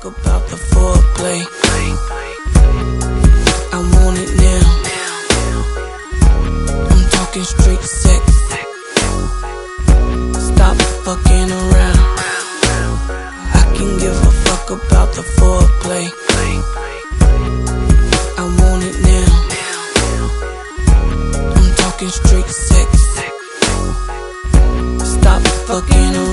about the foreplay. I want it now. I'm talking straight sex. Stop fucking around. I can give a fuck about the foreplay. I want it now. I'm talking straight sex. Stop fucking around.